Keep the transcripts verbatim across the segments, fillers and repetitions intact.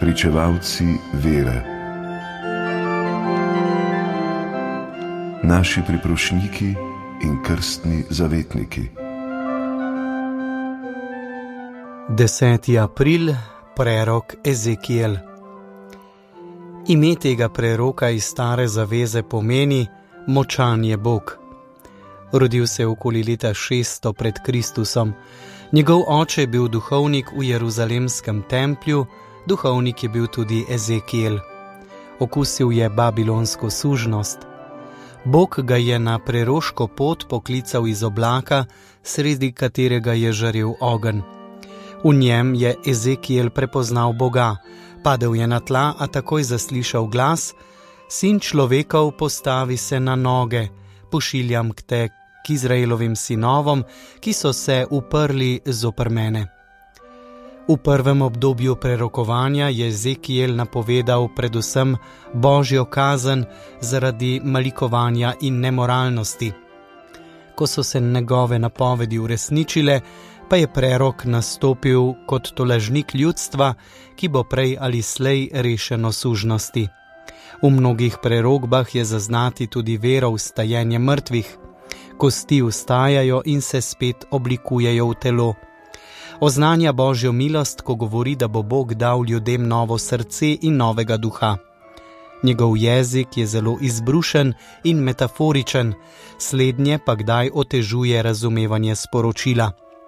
pričevalci vere, naši priprošniki in krstni zavetniki. deseti april, prerok Ezekiel. Ime tega preroka iz Stare zaveze pomeni Močan je Bog. Rodil se je okoli leta šeststo pred Kristusom. Njegov oče je bil duhovnik v Jeruzalemskem templju, duhovnik je bil tudi Ezekiel. Okusil je babilonsko sužnost. Bog ga je na preroško pot poklical iz oblaka, sredi katerega je žarel ogenj. V njem je Ezekiel prepoznal Boga, padel je na tla, a takoj zaslišal glas: Sin človekov, postavi se na noge, pošiljam k te k Izraelovim sinovom, ki so se uprli zoper mene. V prvem obdobju prerokovanja je Ezekiel napovedal predvsem božjo kazen zaradi malikovanja in nemoralnosti. Ko so se njegove napovedi uresničile, pa je prerok nastopil kot tolažnik ljudstva, ki bo prej ali slej rešeno sužnosti. V mnogih prerokbah je zaznati tudi vero v stajenje mrtvih. Kosti vstajajo in se spet oblikujejo v telo. Oznanja božjo milost, ko govori, da bo Bog dal ljudem novo srce in novega duha. Njegov jezik je zelo izbrušen in metaforičen, slednje pa kdaj otežuje razumevanje sporočila.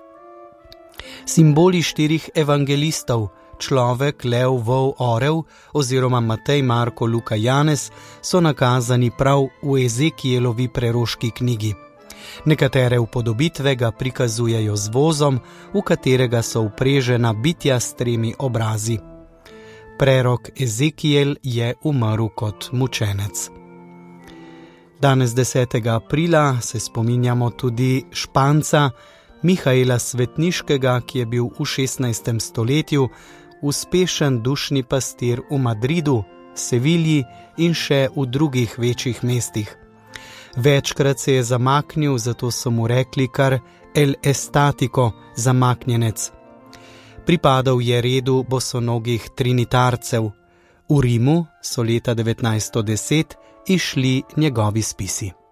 Simboli štirih evangelistov, človek, lev, vol, orel oziroma Matej, Marko, Luka, Janez, so nakazani prav v Ezekielovi preroški knjigi. Nekatere upodobitve ga prikazujejo z vozom, v katerega so vprežena bitja s tremi obrazi. Prerok Ezekiel je umrl kot mučenec. Danes desetega aprila se spominjamo tudi Španca Mihaela Svetniškega, ki je bil v šestnajstem stoletju uspešen dušni pastir v Madridu, Sevilji in še v drugih večjih mestih. Večkrat se je zamaknil, zato so mu rekli kar El Estático, zamaknjenec. Pripadal je redu bosonogih trinitarcev. V Rimu so leta devetnajststo deset izšli njegovi spisi.